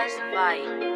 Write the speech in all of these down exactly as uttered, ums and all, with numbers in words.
Lucas Vibes.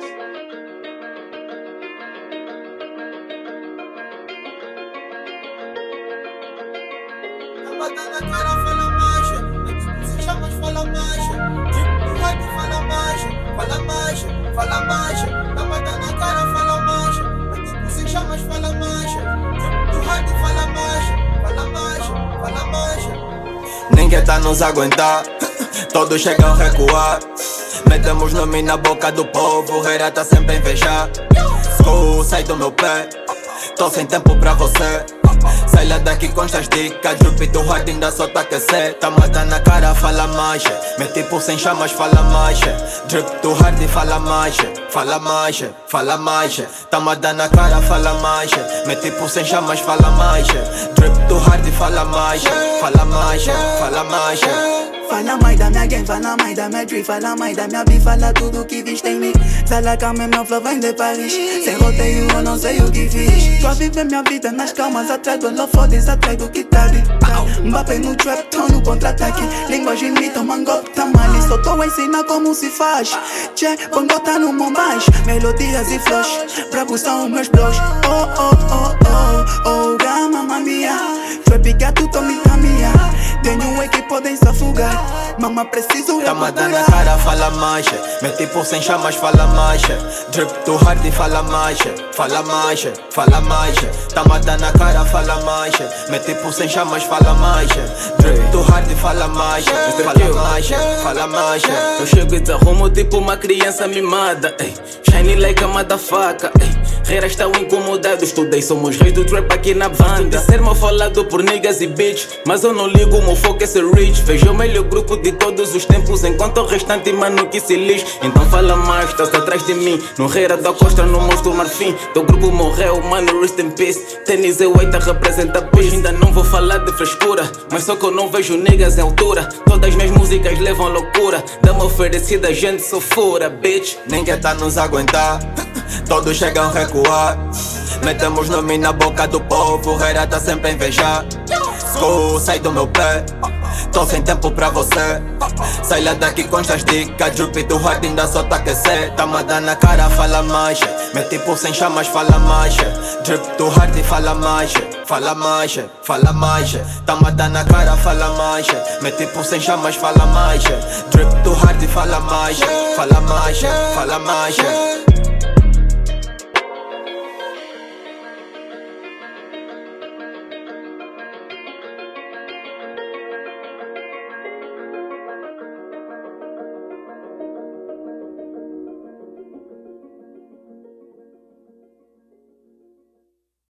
Bota na cara, fala marcha. Se chamas, fala marcha. Tipo do rádio, fala marcha. Fala marcha, fala marcha. Tá bota na cara, fala marcha. Tipo se chamas, fala marcha. Tipo do rádio, fala marcha. Fala marcha, fala marcha. Ninguém tá nos aguentar. Todos chegam a recuar. Metemos nome na boca do povo. Reira tá sempre a invejar. School, sai do meu pé. Tô sem tempo pra você. Sai lá daqui com estas dicas. Júpiter hard ainda só tá aquecer. Tá matando na cara, fala mais. Mete por sem chamas, fala mais. Drip do hard e fala mais. Fala mais, fala mais. Tá matando na cara, fala mais. Mete por sem chamas, fala mais. Drip do hard e fala mais. Fala mais, fala mais. Fala mais da minha gang, fala mais da minha tree. Fala mais da minha bi, fala tudo que viste em mim. Zala calma, meu flow vem de Paris. Sem roteio eu não sei o que fiz. Tô a viver minha vida nas calmas. Atrás do holofotes, atrás do que tá ali. Mbappé no trap, tô no contra-ataque. Linguagem mito, mangope tá mal. Só tô a ensinar como se faz. Tchê, bongo tá no Mombás. Melodias e flows, bravos são meus blogs. Oh, oh, oh, oh, oh, gama, mamma mia. Trap gato, tô me minha. Tenho um que podem se afogar. Mama, preciso tá matando na cara, fala mais. Mete por sem chamas, fala mais. Drip do hard e fala mais. Fala mais, fala mais. Tá matando na cara, fala mais. Mete por sem chamas, fala mais. Drip do hard e fala mais. Fala mais, fala mais. Eu chego e desarrumo tipo uma criança mimada. Ey. Shiny like a motherfucker. Reiras estão incomodados. Estudei, somos reis do trap aqui na banda. Ser mal falado por niggas e bitch. Mas eu não ligo, o meu foco é ser rich. Vejo o melhor grupo de todos os tempos. Enquanto o restante mano que se lixe. Então fala mais, estás atrás de mim. No Reira da Costa, no Monstro Marfim. Teu grupo morreu, mano, rest in peace. Tênis e oita representa peace. Ainda não vou falar de frescura. Mas só que eu não vejo niggas em altura. Todas minhas músicas levam loucura. Dá-me oferecida, gente sou fura, bitch. Ninguém tá nos aguentar. Todos chegam a recuar. Metemos nome na boca do povo. Reira tá sempre a invejar. School, sai do meu pé. Tô sem tempo pra você. Sai lá daqui com estas dicas. Júpiter hard ainda só tá aquecer. Tá matando na cara, fala mais. Mete por sem chamas, fala mais. Drip do hard e fala mais. Fala mais, fala mais. Tá matando na cara, fala mais. Mete por sem chamas, fala mais. Drip do hard e fala mais. Fala mais, fala mais.